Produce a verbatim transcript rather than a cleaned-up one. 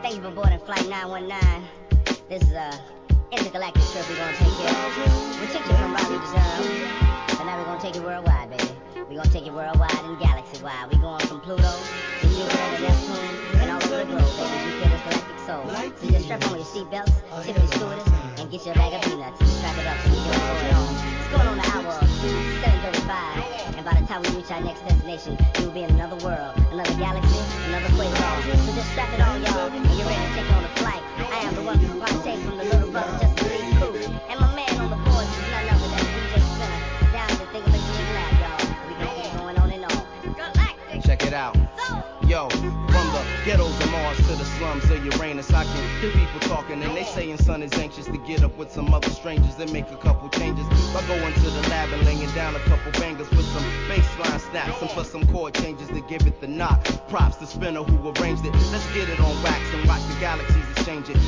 Thank you for boarding flight nine one nine. This is a intergalactic trip we're gonna take here. We took you from Raleigh to Durham, but now we're gonna take you worldwide, baby. We're gonna take you worldwide and galaxy-wide. We're going from Pluto to Jupiter to Neptune and all over the globe, baby. You feel this galactic soul. So just strap on your seatbelts, tip your stewardess, and get your bag of peanuts. Strap it up so we can go it on. It's going on the hour of seven thirty-five, and by the time we reach our next destination, you'll be in another world, another galaxy, another quasar. So just strap it on, y'all, and get ready to take on the flight. I am the one who partake from the little brother, just a Lee Crew. And my man on the board is none other than D J Spinner. Down to think of a jig lab, y'all. We gonna keep going on and on. Galactic. Check it out. Yo, from the ghettos of Mars to the slums of Uranus, I can hear people talking and they saying son is anxious to get up with some other strangers and make a couple changes by going to the lab and laying down a couple bangers with some bassline snaps and plus some chord changes to give it the knock. Props to Spinner who arranged it. Let's get it on wax and watch the galaxies exchange it.